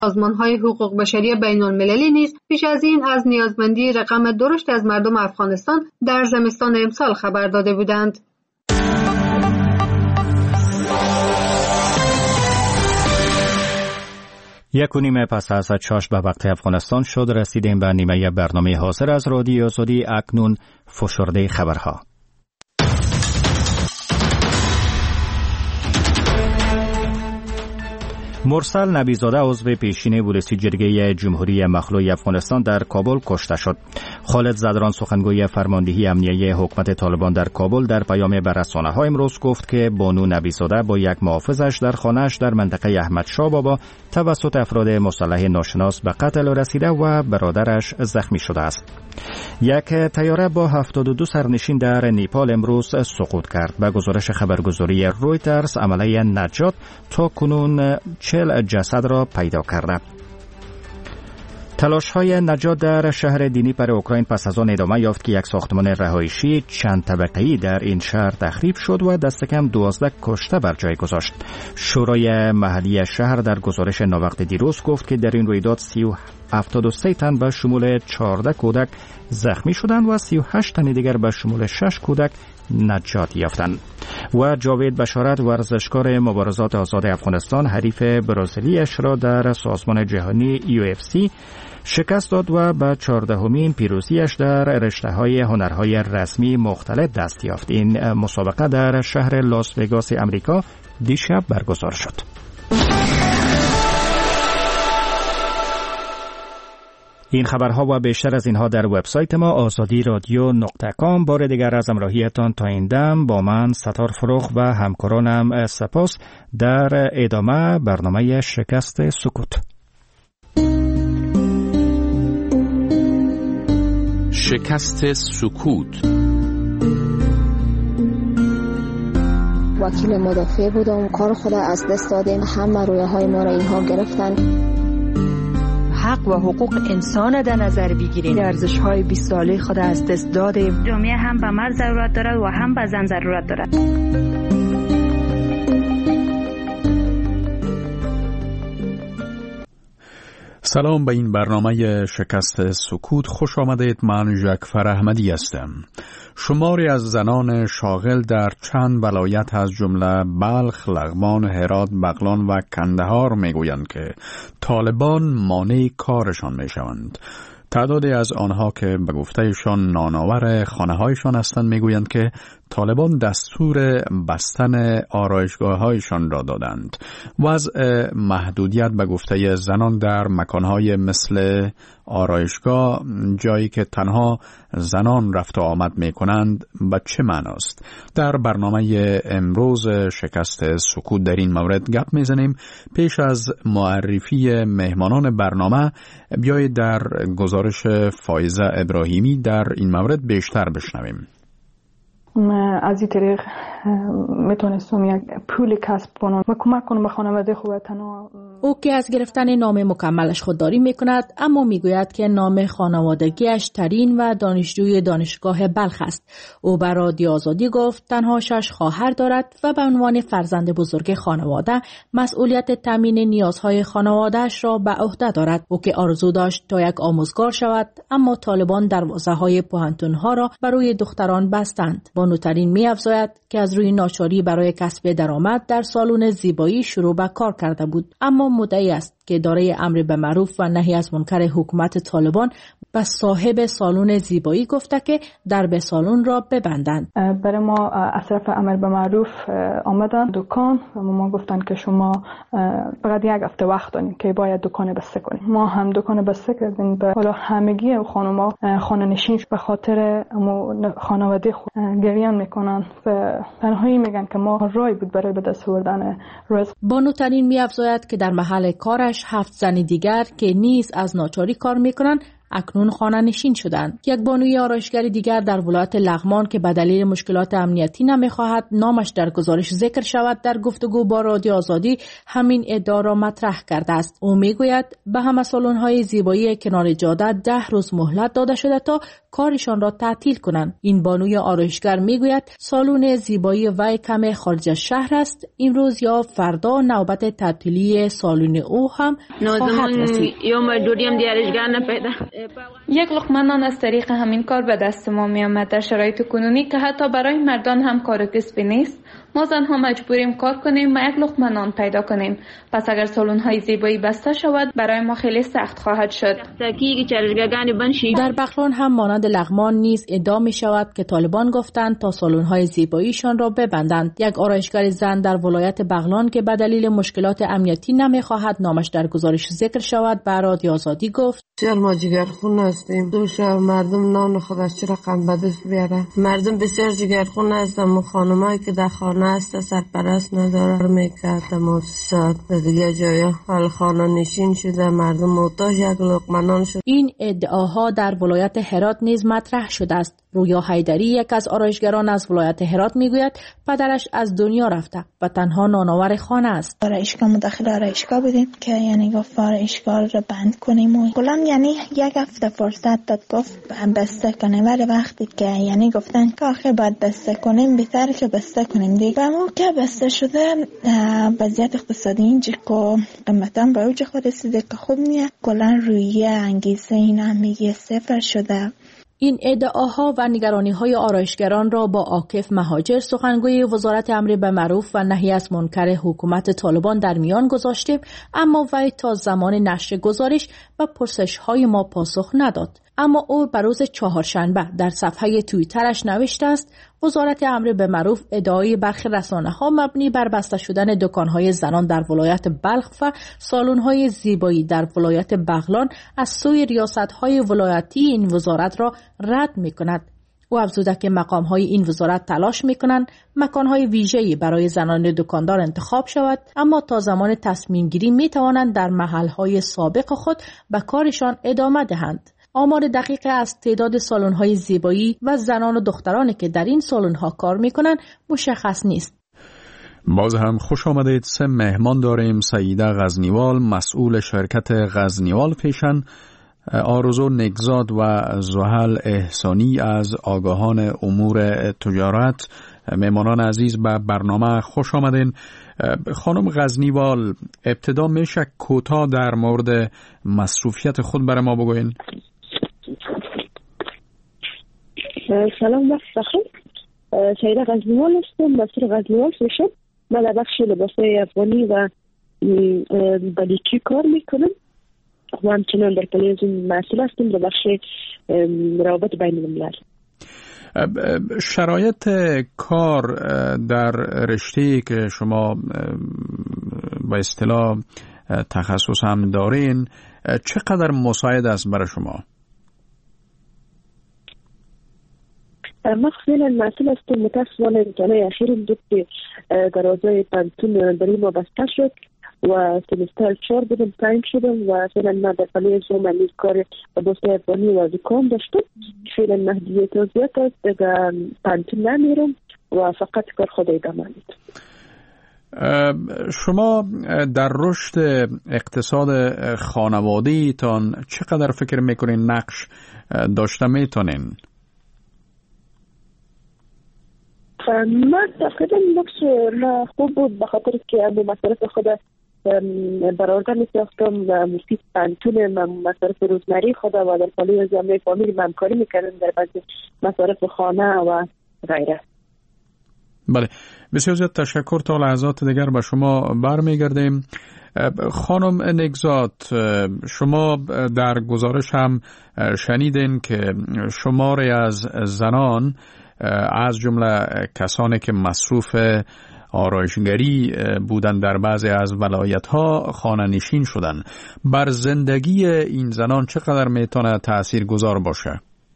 سازمان‌های حقوق بشری بین‌المللی نیز پیش از این از نیازمندی رقم درشت از مردم افغانستان در زمستان امسال خبر داده بودند. یک و نیم پس از چاشت به وقت افغانستان شد. رسیدیم به نیمه برنامه حاضر از رادیو آزادی. اکنون فشرده خبرها. مرسل نبیزاده عضو پیشین پلیس جرگه جمهوری مخلوع افغانستان در کابل کشته شد. خالد زدران سخنگوی فرماندهی امنیه حکومت طالبان در کابل در پیامی به رسانه‌ها امروز گفت که بانو نبیزاده با یک محافظش در خانه‌اش در منطقه احمد شاه بابا توسط افراد مسلح ناشناس به قتل رسیده و برادرش زخمی شده است. یک طیاره با 72 سرنشین در نیپال امروز سقوط کرد. به گزارش خبرگزاری رویترز عملیه نجات تا کنون 40 جسد را پیدا کرده. تلاش‌های نجات در شهر دنیپر اوکراین پس از آن ادامه یافت که یک ساختمان رهایشی چند طبقه‌ای در این شهر تخریب شد و دست کم 12 کشته بر جای گذاشت. شورای محلی شهر در گزارش ناوقت دیروز گفت که در این رویداد 73 تن به شمول 14 کودک زخمی شدند و 38 تن دیگر به شمول 6 کودک نجات یافتند. و جاوید بشارت ورزشکار مبارزات آزاد افغانستان حریف برزیلیش را در سازمان جهانی UFC شکست داد و به 14مین پیروزیش در رشته‌های هنرهای رسمی مختلف دست یافت. این مسابقه در شهر لاس وگاس امریکا دیشب برگزار شد. این خبرها و بیشتر از اینها در وبسایت ما azadi.radio.com. بار دیگر از همراهیتان تا این دم با من ستار فروغ و همکارانم سپاس. در ادامه برنامه شکست سکوت. شکست سکوت. وکیل مدافع بودم، کار خود از دست دادیم، همه رویاهای ما را اینها گرفتن. حق و حقوق انسان در نظر بگیریم. ارزش‌های 20 ساله خود از دست دادیم. جامعه هم به مرد ضرورت دارد و هم به زن ضرورت دارد. سلام به این برنامه شکست سکوت خوش آمدید. من ژکفر احمدی هستم. شماری از زنان شاغل در چند ولایت از جمله بلخ، لغمان، هرات، بغلان و کندهار میگویند که طالبان مانع کارشان میشوند. تعدادی از آنها که به گفتهشان نانآور خانه‌هایشان هستند میگویند که طالبان دستور بستن آرایشگاه‌هایشان را دادند. وضع محدودیت به گفته زنان در مکان‌های مثل آرایشگاه، جایی که تنها زنان رفت و آمد می‌کنند، به چه معناست؟ در برنامه امروز شکست سکوت در این مورد گپ می‌زنیم. پیش از معرفی مهمانان برنامه بیایید در گزارش فایزه ابراهیمی در این مورد بیشتر بشنویم. از این طریق میتونستم یک پول کسب کنم و کمک کنم به خانواده خودم. او که از گرفتن نام مکملش خودداری میکند، اما میگوید که نام خانوادگیش ترین و دانشجوی دانشگاه بلخ است. او بر رادیو آزادی گفت تنها 6 خواهر دارد و به عنوان فرزند بزرگ خانواده مسئولیت تامین نیازهای خانواده‌اش را به عهده دارد. او که آرزو داشت تا یک آموزگار شود، اما طالبان دروازه‌های پوهنتون‌ها را برای دختران بستند. بانوترین می‌افزاید که از روی ناچاری برای کسب درآمد در سالن زیبایی شروع به کار کرده بود، اما مدعی است که اداره امر به معروف و نهی از منکر حکومت طالبان به صاحب سالن زیبایی گفته که درب سالن را ببندند. برای ما از طرف امر به معروف آمدن دکان و ما گفتن که شما فقط یک هفته وقت دارین که باید دکان بسته کنید. ما هم دکان بسته کردیم. به حالا همگی خانم‌ها خانه نشین به خاطر خانواده خود گریان میکنن و تنهایی میگن که ما رای بود برای به دست آوردن رزق. بانوترین می‌افزاید که در محل کارش 7 زن دیگر که نیز از ناچاری کار میکنن اکنون خانه نشین شدند. یک بانوی آرایشگر دیگر در ولایت لغمان که به دلیل مشکلات امنیتی نمیخواهد نامش در گزارش ذکر شود، در گفتگو با رادیو آزادی همین ادعا را مطرح کرده است. او میگوید به همه سالن‌های زیبایی کنار جاده 10 روز مهلت داده شده تا کارشان را تعطیل کنند. این بانوی آرایشگر میگوید سالن زیبایی وی کم خارج از شهر است. امروز یا فردا نوبت تعطیلی سالن او هم خواهد رسید. یک لقمه نان از طریق همین کار به دست ما می آمد در شرایط کنونی که حتی برای مردان هم کار کسبی نیست. ما زنها مجبوریم کار کنیم و یک لقمه نان پیدا کنیم. پس اگر سالن‌های زیبایی بسته شود برای ما خیلی سخت خواهد شد. در بغلان هم مانند لغمان نیز ادعا می شود که طالبان گفتند تا سالن‌های زیباییشان را ببندند. یک آرایشگر زن در ولایت بغلان که به دلیل مشکلات امنیتی نمی‌خواهد نامش در گزارش ذکر شود به رادیو آزادی گفت: ما جگرخون هستیم. دوش مردم نان خودش چه رقم به دست بیاره. مردم بسیار جگرخون هستند. و خانمایی که در خانه هست سرپرست نداره میکرد مؤسسات دیگه جایا حال خانه نشین شده، مردم محتاج یک لقمه نان شد. این ادعاها در ولایت هرات نیز مطرح شده است. رویا حیدری یک از آرایشگران از ولایت هرات میگوید پدرش از دنیا رفته و تنها نانآور خانه است. آرایشگاه مداخل آرایشگاه بودیم که یعنی گفت آرایشگاه رو بند کنیم و کلا یعنی یک هفته فرصت داد گفت بسته کنیم، ولی وقتی که یعنی گفتن که آخر باید بسته کنیم بهتره که بسته کنیم دیگه. و که بسته شده وضعیت اقتصادی اینجا که قیمتا به اوج خود رسیده که خوب نیست. کلا روی انگیزه اینا میگه صفر شده. این ادعاها و نگرانی‌های آرایشگران را با عاکف مهاجر سخنگوی وزارت امر بالمعروف و نهی از منکر حکومت طالبان در میان گذاشتیم، اما وی تا زمان نشر گزارش و پرسش‌های ما پاسخ نداد. اما او بر روز چهارشنبه در صفحه توییترش نوشته است وزارت امر بالمعروف ادعای برخی رسانه‌ها مبنی بر بسته شدن دکان‌های زنان در ولایت بلخ و سالن‌های زیبایی در ولایت بغلان از سوی ریاست‌های ولایتی این وزارت را رد می‌کند. او افزوده که مقام‌های این وزارت تلاش می‌کنند مکان‌های ویژه‌ای برای زنان دکاندار انتخاب شود، اما تا زمان تصمیم‌گیری می‌توانند در محل‌های سابق خود به کارشان ادامه دهند. آمار دقیق از تعداد سالن‌های زیبایی و زنان و دخترانی که در این سالن‌ها کار می‌کنند مشخص نیست. باز هم خوش آمدید. 3 مهمان داریم. سعیده غزنیوال مسئول شرکت غزنیوال فیشن، آرزو نگزاد و زحل احسانی از آگاهان امور تجارت. مهمانان عزیز به برنامه خوش آمدین. خانم غزنیوال ابتدا میشه کوتاه در مورد مصروفیت خود برای ما بگوین؟ سلام وقت بخیر. سعیده غزنیوال هستم، مسئول غزنیوال فیشن. من در بخش لباسای افغانی و بلوچی کار میکنم و همچنان در تلویزیون مسئول هستم در بخش روابط بین الملل. شرایط کار در رشته‌ای که شما با اصطلاح تخصص هم دارین چقدر مساعد است برای شما؟ مخصوصا مسئول هستم. متاسفانه امتحانات اخیر بود که در حوزه پانتون برای ما بسته شد و سمستر 4 بودم تایم شدم و فعلا من در تلویزیون من کار لباسای افغانی و زکام داشتم. فعلا محدودیت زیاد است، دیگه پانتون نمیرم و فقط کار خود ادامه میدم. شما در رشد اقتصاد خانوادگی تان چقدر فکر میکنین نقش داشته میتونین؟ من تقریبا نقش خوب بود به خاطر که از مصارف خود برآورده می‌ساختم و مفید پانتون مصارف روزمره خود و در پالی جامعه فامیل همکاری می‌کردم در بعضی مصارف خانه و غیره. بله، بسیار زیاد تشکر. تا لحظات دیگر به شما برمیگردیم. خانم نگزاد، شما در گزارش هم شنیدین که شماری از زنان از جمله کسانی که مصروف آرایشگری بودن در بعضی از ولایت‌ها خانه نشین شدن. بر زندگی این زنان چقدر میتونه تأثیر گذار باشه؟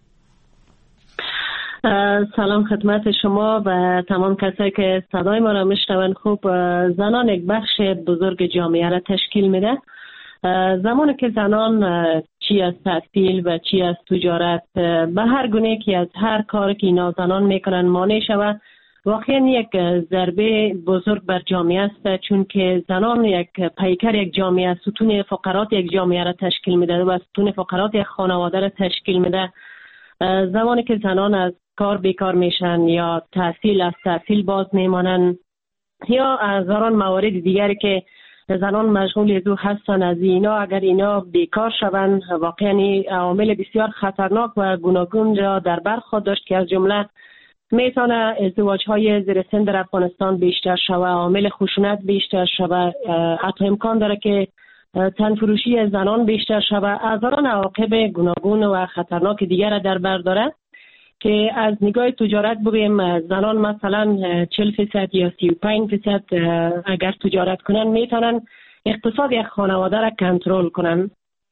سلام خدمت شما و تمام کسایی که صدای ما را میشنون. خوب، زنان یک بخش بزرگ جامعه را تشکیل میده. زمانی که زنان چی از تحصیل و چی از تجارت، به هر گونه که از هر کاری که اینا زنان میکنن مانع شود، واقعا یک ضربه بزرگ بر جامعه است، چون که زنان یک پیکر یک جامعه، ستون فقرات یک جامعه را تشکیل میده و ستون فقرات یک خانواده را تشکیل میده. زمانی که زنان از کار بیکار میشن یا از تحصیل باز میمانن یا از موارد دیگری که زنان مشغول ازو هستن، از اینا اگر اینا بیکار شوند، واقعا عوامل بسیار خطرناک و گوناگون را در بر خود داشت که از جمله میتونه ازدواج‌های زیر سن در افغانستان بیشتر شود، عامل خشونت بیشتر شود، حتی امکان داره که تنفروشی زنان بیشتر شود، هزاران عواقب گوناگون و خطرناک دیگر را در بر داره که از نگاه تجارت بگیم زنان مثلا 40% یا 35% اگر تجارت کنن میتونن اقتصاد یک خانواده را کنترل کنن.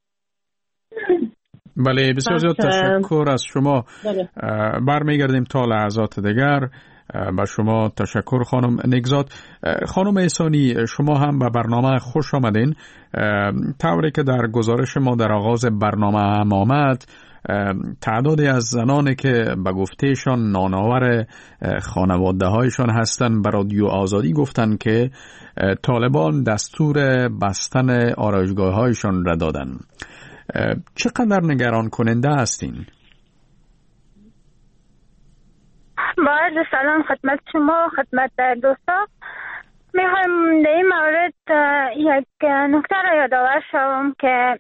بله، بسیار زیاد تشکر از شما. برمیگردیم تا لحظات دیگر. با شما تشکر خانم نگزاد. خانم احسانی، شما هم به برنامه خوش آمدین. طوری که در گزارش ما در آغاز برنامه هم آمد، تعدادی از زنانی که به گفتهشان نانآور خانواده هایشان هستند به رادیو آزادی گفتند که طالبان دستور بستن آرایشگاه هایشان را دادن. چقدر نگران کننده هستین؟ با سلام خدمت شما، خدمت دوستا. میخوایم در این مورد یک نکته را یادآور شوم که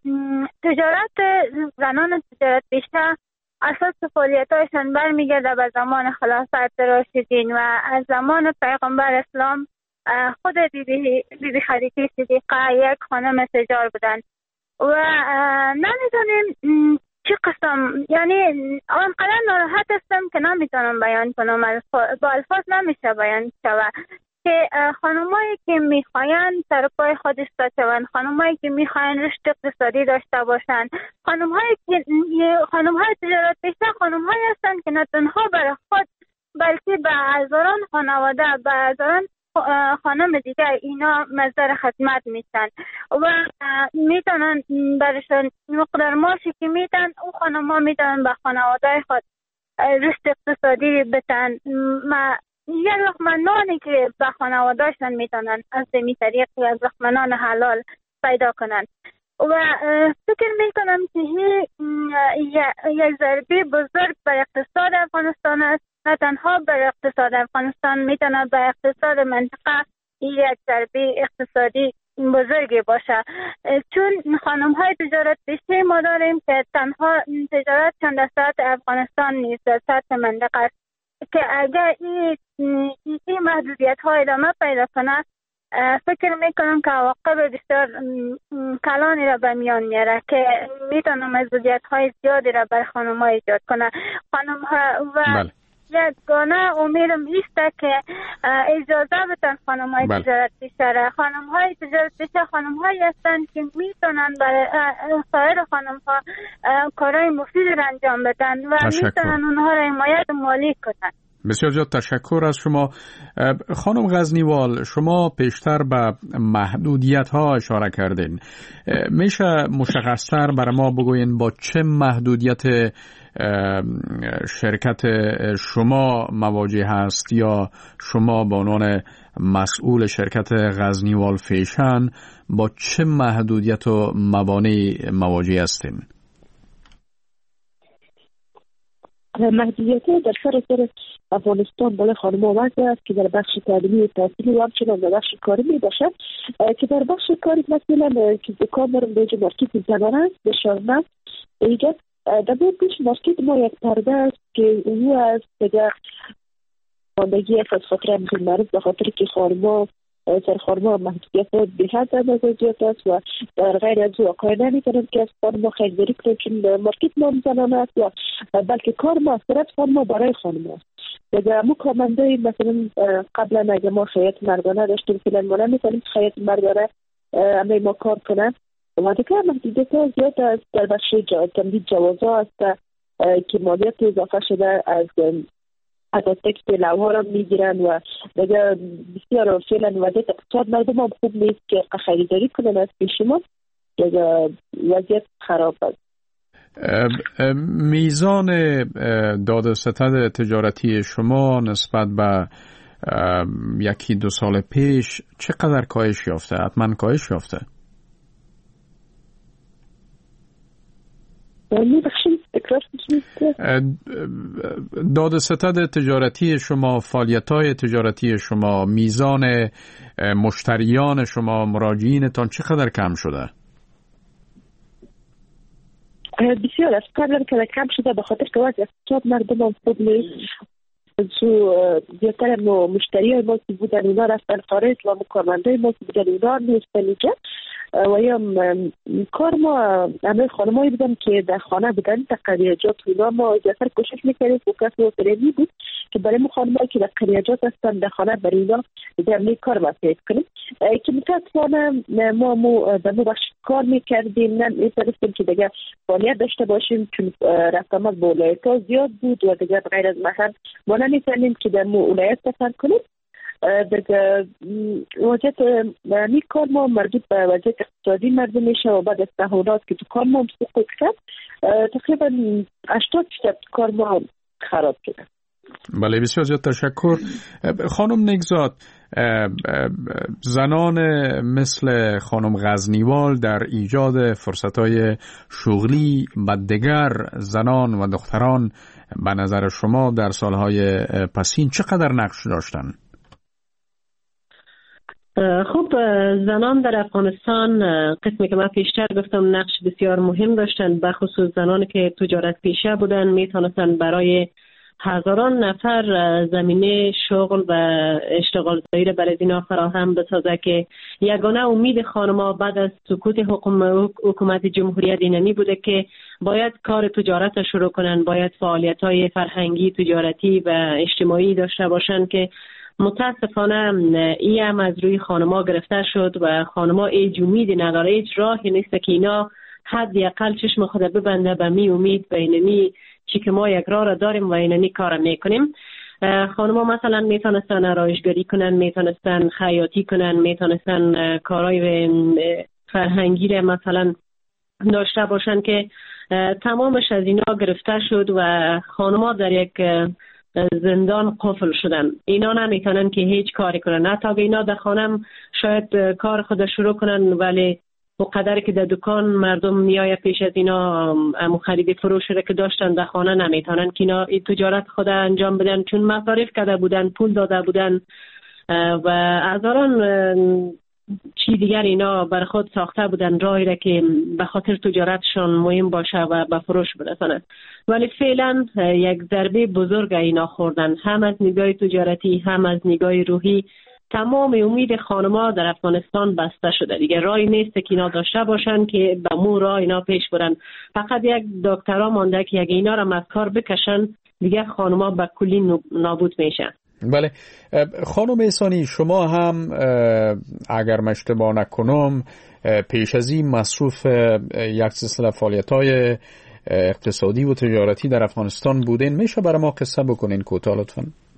زنان تجارت بیشتر اساس فعالیت‌هایشان برمیگرده به زمان خلافت راشدین و از زمان پیغمبر اسلام. خود بیبی خدیجه صدیقه یک خانم تجار بودن و نمیدونیم چه قسم، یعنی آنقدر ناراحت هستم که نمیتونم بیان کنم، با الفاظ نمیشه بیان شود که خانمایی که میخواین سر پای خود ایستاده شوند، خانمایی که میخواین رشد اقتصادی داشته باشند، خانمهای تجارت بیشتر خانمهایی هستند که نه تنها برای خود بلکه به هزاران خانواده، به هزاران خانم دیگر اینا مصدر خدمت میشن و میتونن برشان مقدار معاشی که میتن او خانم‌ها میتونن به خانواده خود رشد اقتصادی بتن. یک لقمه نانی که به خانوادهشان میتونن از دمی طریقی از لقمه نان حلال پیدا کنن و فکر میکنم که یک ضربه بزرگ به اقتصاد افغانستان است. نه تنها بر اقتصاد افغانستان میتونه به اقتصاد منطقه یک ضربه اقتصادی بزرگی باشه، چون خانم های تجارت بیشتر ما داریم که تنها تجارت چند در سطح افغانستان نیست، در سطح منطقه است که اگر این محدودیت های ادامه پیدا کنه فکر میکنم که عواقب بسیار کلانی را به میان میاره که میتونه محدودیت های زیادی را بر خانم ها ایجاد کنه. خانم ها و یگانه امیدم ایست که اجازه بدن خانم های تجارت بیشتر. خانم های تجارت بیشتر خانم هایی هستند که میتونن برای سایر خانم ها کارهای مفید را انجام بدن و میتونن اونها را حمایت مالی کنن. بسیار زیاد تشکر از شما. خانم غزنیوال، شما پیشتر به محدودیت ها اشاره کردین. میشه مشخصتر برای ما بگوین با چه محدودیت شرکت شما مواجه هست یا شما به عنوان مسئول شرکت غزنیوال فیشن با چه محدودیت و موانعی مواجه هستین؟ محدودیت در سر افغانستان برای خانم‌ها وضع است که در بخش تعلیمی و تحصیلی و همچنان در بخش کاری می باشد که در بخش کاری مثلا که دکان دارم به مارکت زنانه است به شارنه ایجاد در پیش مارکت ما یک پرده است که او از دیگر خواندگی از خاطر همچنین معروف به خاطر که خانم‌ها سرخانم‌ها محدودیت به حد اندازه زیاد است و در غیر از او واقعا نمی‌تونند که از خانم‌ها خریداری کنند چون مارکت ما زنانه است و بلکه کار ما صرف خانم‌ها برای خانم‌ها است. دیگه همون کارمندای مثلا قبلا اگه ما خیاط مردانه داشتیم فعلا ما نمی‌تونیم خیاط مردانه همه ما کار کنند و دیگه محدودیت‌ها زیاد است. در بخش تمدید جوازها است که مالیات اضافه شده از تکستیل ها را میگیرن و دیگه بسیار فعلا وضعیت اقتصاد مردم هم خوب نیست که خریداری کنن از پیش ما، دیگه وضعیت خراب است. میزان دادستد تجارتی شما نسبت به یکی دو سال پیش چقدر کاهش یافته؟ حتما کاهش یافته. دادستد تجارتی شما، فعالیت‌های تجارتی شما، میزان مشتریان شما، مراجعینتان چقدر کم شده؟ بسیار از قبل که کم شده، به خاطر که وضع اقتصاد مردم هم خوب نیست. زیادتر مشتری ما که بودن اونا رفتن خارج و کارمندای ما که بودن اونا نیستن اینجا و یا کار ما همه خانمایی بودن که در خانه بودن در قریجات اونا ما زیادتر کوشش میکردیم فوکس و فرمی بود که برای ما خانمایی که در قریجات هستن در خانه برای اینا در کار واسه کنیم که متاسفانه ما در مو بخش کار میکردیم نه میتونستیم که دیگه فعالیت داشته باشیم چون رقمات با ولایت ها زیاد بود و دیگه غیر از مثلا ما نمیتونیم که در مو ولایت سفر کنیم. در وضعیت می کار ما مربوط به وضعیت اقتصادی مردم میشه و بعد از تحولات که تو کار ما سقوط کرد تقریبا 80% کار ما خراب شده. بله بسیار زیاد تشکر. خانم نگزاد، زنان مثل خانم غزنیوال در ایجاد فرصت‌های شغلی و دیگر زنان و دختران به نظر شما در سالهای پسین چقدر نقش داشتن؟ خب زنان در افغانستان قسمی که من پیشتر گفتم نقش بسیار مهم داشتن، بخصوص زنانی که تجارت پیشه بودن میتونستن برای هزاران نفر زمینه شغل و اشتغال زایی را برای اینا فراهم بسازه که یگانه امید خانم‌ها بعد از سقوط حکومت جمهوریت اینمی بوده که باید کار تجارت را شروع کنن، باید فعالیت‌های فرهنگی، تجارتی و اجتماعی داشته باشن که متاسفانه این هم از روی خانم‌ها گرفته شد و خانم‌ها هیچ امیدی نداره، هیچ راهی نیست که اینا حداقل چشم خود ببنده به می امید و اینمی چی که ما یک راه را داریم و اینمی کار میکنیم. خانم‌ها مثلا میتونستن آرایشگری کنن، میتونستن خیاطی کنن، میتونستن کارهای فرهنگی را مثلا داشته باشن که تمامش از اینا گرفته شد و خانم‌ها در یک زندان قفل شدن. اینا نمیتونن که هیچ کاری کنن، حتی اگه اینا در خانه شاید کار خود شروع کنن ولی و قدری که در دکان مردم میآید پیش از اینا خرید فروش را که داشتن در خانه نمیتونن که اینا این تجارت خود انجام بدن چون مصارف کرده بودن، پول داده بودن و هزاران چی دیگر اینا بر خود ساخته بودن راهی را که به خاطر تجارتشان مهم باشه و به فروش برسانند. ولی فعلا یک ضربه بزرگ اینا خوردن، هم از نگاه تجارتی هم از نگاه روحی. تمام امید خانم‌ها در افغانستان بسته شده، دیگه راهی نیست که اینا داشته باشن که به مو راه اینا پیش برن. فقط یک دکترها مانده که اگه اینا را از کار بکشن دیگه خانم‌ها به کلی نابود میشن. بله خانم احسانی، شما هم اگر من اشتباه نکنم پیش از این مصروف یک سلسله فعالیت‌های اقتصادی و تجارتی در افغانستان بودین، میشه برای ما قصه بکنین کوتاه لطفاً؟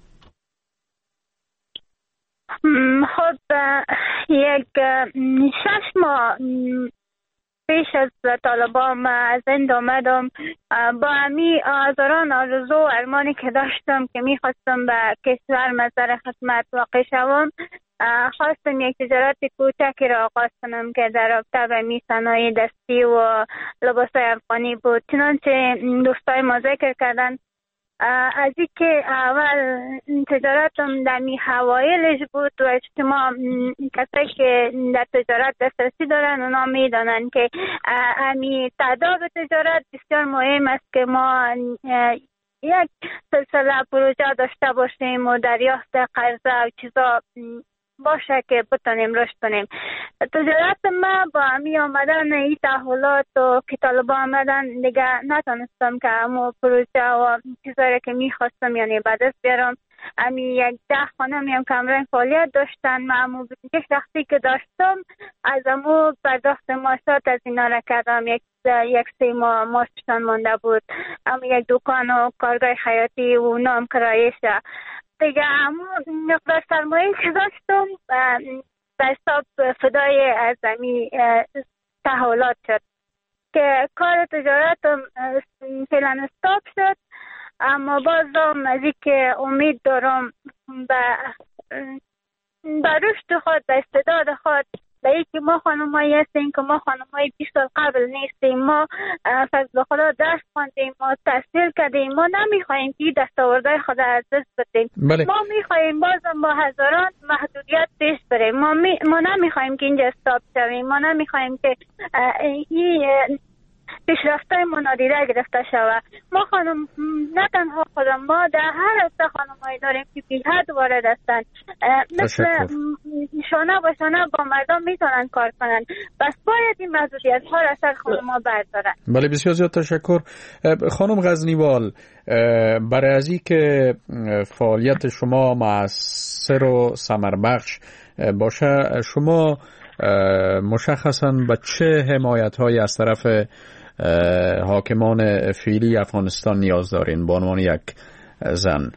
خب یک 6 ماه پیش از طالبان از هند آمدم با همی هزاران آرزو و ارمانی که داشتم که میخواستم به کشور مظهر خدمت واقع شوم. خواستم یک تجارت کوچکی را آغاز کنم که در رابطه به می صنایع دستی و لباسای افغانی بود. چنانچه دوستای ما ذکر کردن از این که اول تجارتم در می حوایلش بود و شما کسایی که در تجارت دسترسی دارن اونا می دانن که امی تعداد تجارت بسیار مهم است که ما یک سلسله پروژه داشته باشیم و دریافت قرضه و چیزا باشه که بتونیم رشد کنیم. تجارت ما با همی آمدن این تحولات و که طالبان آمدن دیگه نتونستم که همو پروژه و چیزایی که میخواستم یعنی به دست بیارم. همی یک 10 خانه میم کمرین فعالیت داشتن، من همو بودنش شخصی که داشتم از همو پرداخت ماشات از اینا را کردم. یک 3 ماه ماشتشان مانده بود. همو یک دکان و کارگاه خیاطی و نام کرایشه دیگه همون مقدار سرمایه که داشتم به حساب فدای از همی تحولات شد. که کار تجارت فعلا استاپ شد، اما بازم از که امید دارم به رشد خود، به استعداد خود، به اینکه ما خانمایی هستیم که ما خانمای 20 سال قبل نیستیم. ما فضل خدا درس خواندیم، ما تحصیل کردیم، ما نمیخوایم که دستاوردهای خود از دست بدیم. ما میخوایم بازم با هزاران محدودیت پیش بریم. ما نمیخوایم که اینجا استاپ شویم، ما نمیخوایم که این پیشرفتای ما نادیده گرفته شود. ما خانم، نه تنها خودم، ما در هر رشته خانمایی داریم که بی حد وارد هستن، مثل شانه با شانه با مردم میتونن کار کنن، بس باید این محدودیت ها را سر خانم‌ها بردارن. بله، بسیار زیاد تشکر. خانم غزنیوال، برای ازی که فعالیت شما مؤثر و ثمربخش باشه، شما مشخصاً به چه حمایت‌هایی از طرف حاکمان فعلی افغانستان نیاز دارین به عنوان یک زن؟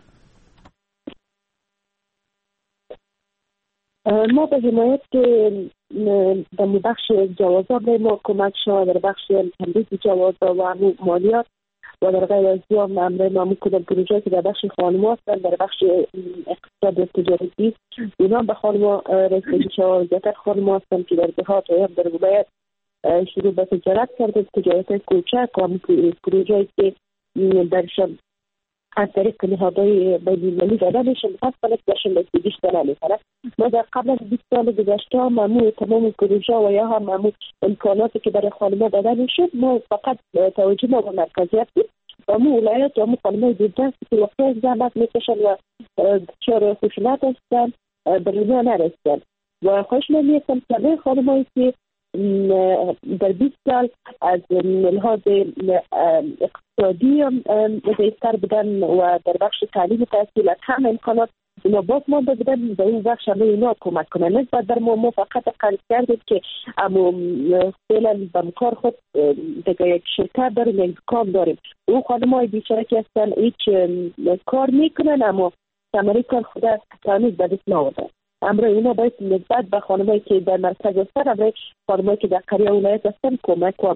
ما به حمایت در بخش جوازا به ما کمک شد، در بخش تمدید جوازا و مالیات و در غیر از دیام امر ما کدام پروژه که در بخش خانم‌ها هستن، در بخش اقتصاد تجارتی اینا به خانم‌ها رسیدگی شد. زیادتر خانم‌ها هستن که در دهات و در ولایت شروع به تجارت کرده، تجارت کوچک و پروژه‌ای که درشان از طریق نهادهای بین‌المللی داده میشه، متأسفانه درشان رسیدگیش داده میکنه. ما در قبل از 20 سال گذشته معمول تمام پروژه و یا هم معمول امکاناتی که برای خانم‌ها داده میشد، ما فقط توجه ما به مرکزیت بود. معمول ولایت و معمول خانم‌های دیگر که وقتی زحمت میکشن و دچار خشونت هستن به اینجا نرسیدن و خواهش میکنم که خانم‌هایی که در 20 سال از لحاظ اقتصادی ضعیفتر بودن و در بخش تعلیم و تحصیل از همه امکانات اینا باز مانده بودن، به این بخش همه اینا کمک کنن. نسبت در ما فقط قرض کردیم که اما فعلا به کار خود دیگه یک شرکت داریم، یک دکان داریم. اون خانم‌های بیچاره که هستن هیچ کار میکنن اما ثمره کار خود تمیز به دست نآوردن. امروز اینا باید نسبت به خانمایی که در مرکز هستن، امروز خانمایی که در قریه ولایت هستن کمک کنن.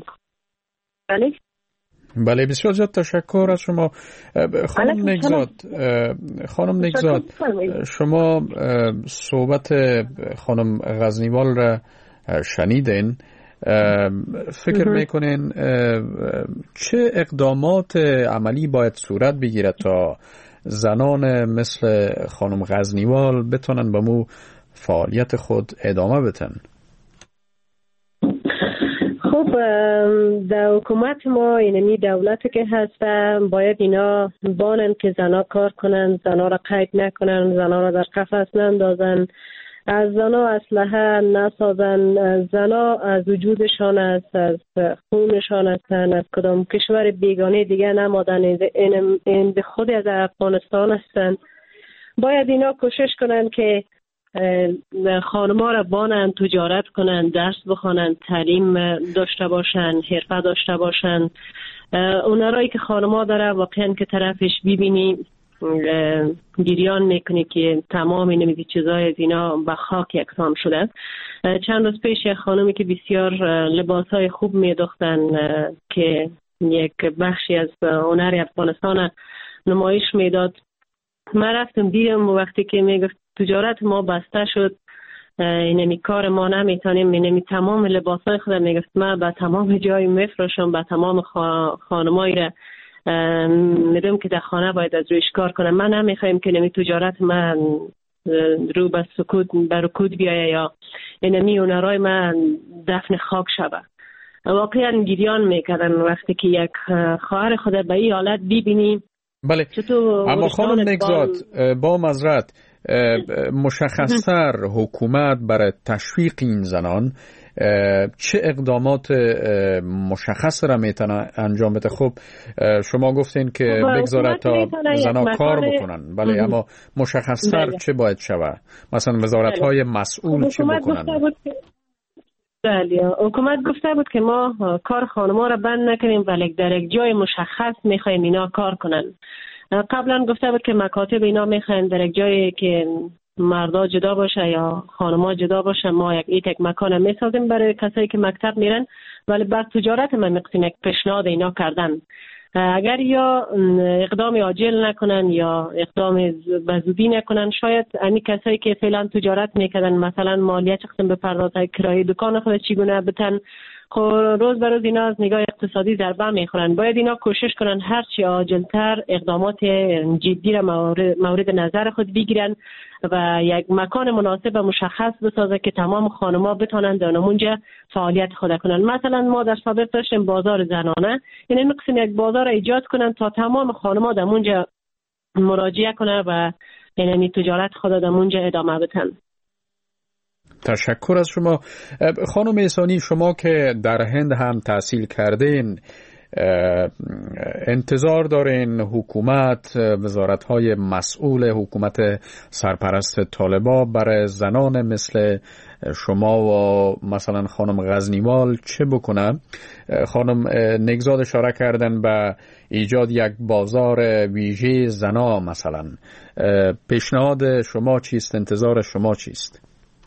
بله، بسیار زیاد تشکر از شما. خانم نگزاد، شما صحبت خانم غزنیوال را شنیدین. فکر میکنین چه اقدامات عملی باید صورت بگیرد تا زنان مثل خانم غزنیوال بتونن به مو فعالیت خود ادامه بدن؟ خب در حکومت ما اینمی دولتی که هست باید اینا بانن که زنا کار کنن، زنا را قید نکنن، زنا را در قفس نندازن، از زنا اسلحه نسازن. زنا از وجودشان است، از خونشان هستن، از کدام کشور بیگانه دیگه نمادن، این به خود از افغانستان هستن. باید اینا کوشش کنن که خانم‌ها را بانن، تجارت کنن، درس بخونن، تعلیم داشته باشن، حرفه داشته باشن. اون رایی که خانم‌ها داره واقعا که طرفش ببینی گریان میکنه که تمام این چیزای از اینا به خاک یکسان شده. چند روز پیش یک خانمی که بسیار لباسای خوب میدوختن که یک بخشی از هنر افغانستان نمایش میداد، من رفتم دیدم وقتی که میگفت تجارت ما بسته شد، اینمی کار ما نمیتونیم، اینمی تمام لباسای خود میگفت من به تمام جای میفروشم، به تمام خانمایی را میدونم که در خانه باید از رویش کار کنم. من نمیخوایم که اینمی تجارت من رو به سکوت به رکود بیایه یا اینمی اونرای من دفن خاک شوه. واقعا گریان میکردن وقتی که یک خواهر خود به این حالت ببینیم. بله، اما خانم نگزاد با معذرت مشخصتر حکومت برای تشویق این زنان چه اقدامات مشخص را میتونه انجام بده؟ خب شما گفتین که بگذاره تا زنان کار بکنن، بله، اما مشخصتر چه باید شود؟ مثلا وزارت‌های مسئول چه بکنن؟ بله، حکومت گفته بود که ما کار خانم‌ها را بند نکنیم ولی در یک جای مشخص میخوایم اینا کار کنن. قبلا گفته بود که مکاتب اینا میخواین در یک جایی که مردا جدا باشه یا خانما جدا باشه، ما یک مکان میسازیم برای کسایی که مکتب میرن، ولی بعد تجارت ما میقسیم یک پیشنهاد اینا کردن. اگر یا اقدام عاجل نکنن یا اقدام بزودی نکنن، شاید امی کسایی که فعلا تجارت میکردن مثلا مالیه چقدر بپردازن، کرایه دکان خود چگونه بتن، روز به روز اینا از نگاه اقتصادی ضربه میخورن. باید اینا کوشش کنن هر چی عاجلتر اقدامات جدی را مورد نظر خود بگیرن و یک مکان مناسب و مشخص بسازه که تمام خانم‌ها بتونن در اونجا فعالیت خود کنن. مثلا ما در سابق داشتیم بازار زنانه، یعنی نقصیم یک بازار ایجاد کنن تا تمام خانم‌ها در اونجا مراجعه کنن و یعنی تجارت خود در اونجا ادامه بدن. تشکر از شما. خانم احسانی، شما که در هند هم تحصیل کردین، انتظار دارین حکومت، وزارت‌های مسئول حکومت سرپرست طالبا برای زنان مثل شما و مثلا خانم غزنیوال چه بکنه؟ خانم نگزاد اشاره کردن به ایجاد یک بازار ویژه زنا مثلا. پیشنهاد شما چیست؟ انتظار شما چیست؟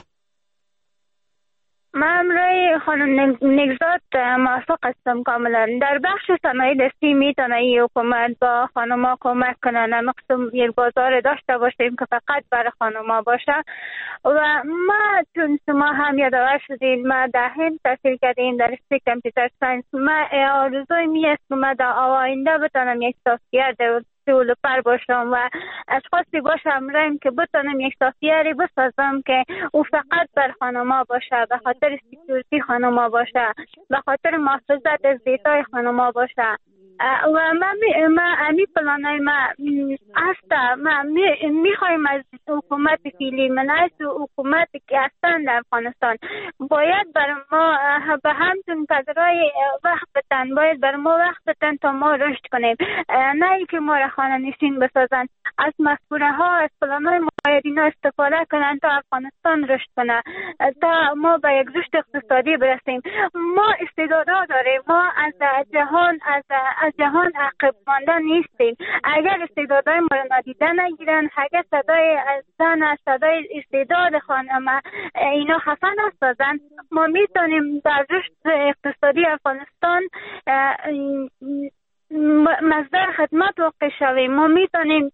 من رای خانم نگزاد موافق هستم کاملا. در بخش صنایع دستی میتونه این حکومت با خانم‌ها کمک کنه، مقصود یک بازار داشته باشیم که فقط برای خانم‌ها باشه. و ما چون شما هم یادآور شدین ما در هند تحصیل کردیم در رشته کامپیوتر ساینس، ما آرزوی میست که ما در آینده بتونم یک سافت دیولپر باشم و اشخاصی باشم رایم که بتونم یک سافیری بسازم که او فقط بر خانم‌ها باشه، به خاطر سکیوریتی خانم‌ها باشه، به خاطر محافظت از دیتای خانم‌ها باشه. و ما امی پلانای ما هسته. ما میخوایم از حکومت فیلی منعش و حکومت که هستن در افغانستان باید بر ما به همچون قدرهای وقت بتن، باید بر ما وقت بتن تا ما رشد کنیم، نه ای که ما را خانه نشین بسازن. از مفکوره ها، از پلانای ما باید اینا استفاده کنن تا افغانستان رشد کنه، تا ما به یک رشد اقتصادی برسیم. ما استعدادها داریم، ما از جهان عقب مانده نیستیم. اگر استعدادهای ما را نادیده نگیرن، اگر صدای زن، صدای استعداد خانم اینا خفه نسازن، ما میتونیم در رشد اقتصادی افغانستان مصدر خدمت واقع شویم. ما میتونیم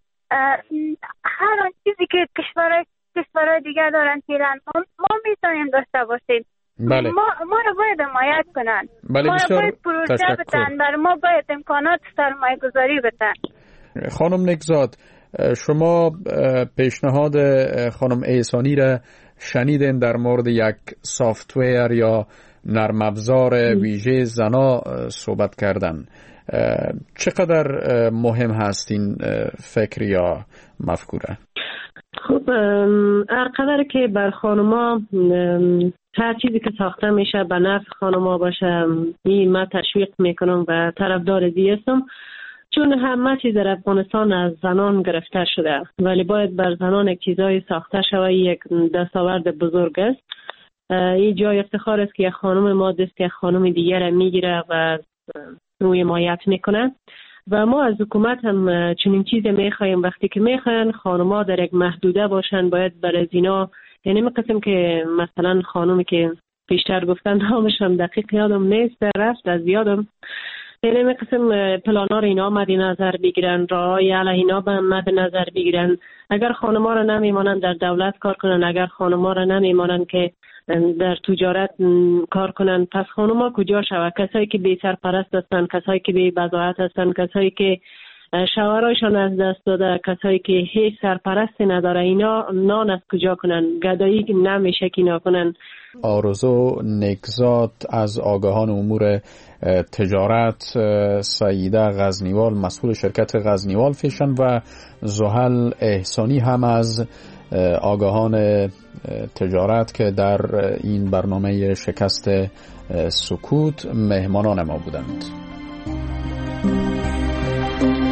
هر آن چیزی که کشورهای دیگر دارن فعلا ما میتونیم داشته باشیم. بله. ما رو باید حمایت کنن، بله، ما رو باید پروژه بتن، بر ما باید امکانات سرمایه گذاری بتن. خانم نگزاد، شما پیشنهاد خانم احسانی را شنیدین در مورد یک سافتویر یا نرم افزار ویژه زنا صحبت کردن. چقدر مهم هست این فکر یا مفکوره؟ خب هرقدر که بر خانما هر چیزی که ساخته میشه به نفع خانما باشه، این من تشویق میکنم و طرفدار دی هستم، چون همه چیز در افغانستان از زنان گرفته شده، ولی باید بر زنان یک چیزای ساخته شده. یک دستاورد بزرگ است. این جای افتخار است که یک خانم ما دست یک خانم دیگر میگیره و روی حمایت میکنه و ما از حکومت هم چنین چیز میخوایم. وقتی که میخواین خانم‌ها در یک محدوده باشن، باید برای اینا، یعنی می‌قسم که مثلا خانمی که پیشتر گفتن نامش هم دقیق یادم نیست، رفت از یادم، یعنی می‌قسم پلانا رو اینا مد نظر بگیرن، راه‌های علیه اینا به مد نظر بگیرن. اگر خانم‌ها رو نمیمانن در دولت کار کنن، اگر خانم‌ها رو نمیمانن که در تجارت کار کنن، پس خانم‌ها کجا شود؟ کسایی که بی سرپرست هستن، کسایی که بی بضاعت هستن، کسایی که شوهرایشان از دست داده، کسایی که هیچ سرپرستی نداره، اینا نان از کجا کنن؟ گدایی نمیشه که اینا کنن. آرزو نگزاد از آگاهان امور تجارت، سعیده غزنیوال مسئول شرکت غزنیوال فیشن و زحل احسانی هم از آگاهان تجارت که در این برنامه شکست سکوت مهمانان ما بودند.